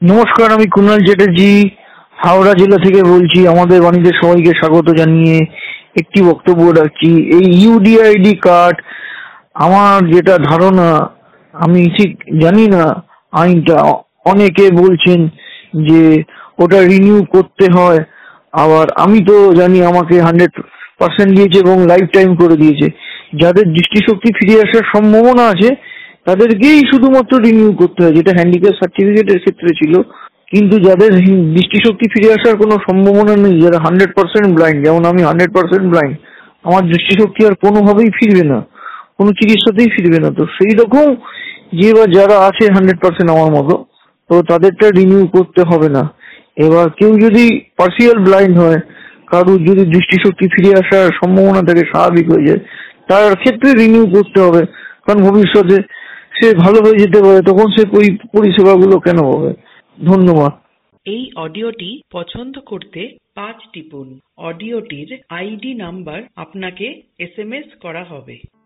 নমস্কার, আমি কুনাল চ্যাটার্জি হাওড়া জেলা থেকে বলছি। আমাদের বাণীতে সবাইকে স্বাগত জানিয়ে একটি বক্তব্য রাখছি। এই ইউডিআইডি কার্ড, আমার যেটা ধারণা, আমি ঠিক জানি না আইনটা, অনেকে বলছেন যে ওটা রিনিউ করতে হয়। আবার আমি তো জানি আমাকে 100% দিয়েছে এবং লাইফ টাইম করে দিয়েছে। যাদের দৃষ্টিশক্তি ফিরে আসার সম্ভাবনা আছে তাদেরকেই শুধুমাত্র রিনিউ করতে হয়, যেটা হ্যান্ডিক্যাপ সার্টিফিকেটের ক্ষেত্রে ছিল। কিন্তু যাদের দৃষ্টিশক্তি ফিরে আসার কোনো সম্ভাবনা নেই, যারা 100% ব্লাইন্ড, যেমন আমি 100% ব্লাইন্ড, আমার দৃষ্টিশক্তি আর কোনোভাবেই ফিরবে না, কোনো চিকিৎসাতেই ফিরবে না। তো সেই রকম যে বা যারা আছে 100% আমার মতো, তো তাদেরটা রিনিউ করতে হবে না। এবার কেউ যদি পার্সিয়াল ব্লাইন্ড হয়, কারোর যদি দৃষ্টিশক্তি ফিরে আসার সম্ভাবনা থাকে, স্বাভাবিক হয়ে যায়, তার ক্ষেত্রে রিনিউ করতে হবে। কারণ ভবিষ্যতে সে ভালো হয়ে যেতে পারে, তখন সে পরিষেবাগুলো কেন হবে। ধন্যবাদ। এই অডিওটি পছন্দ করতে 5 টিপুন। অডিওটির আইডি নাম্বার আপনাকে SMS করা হবে।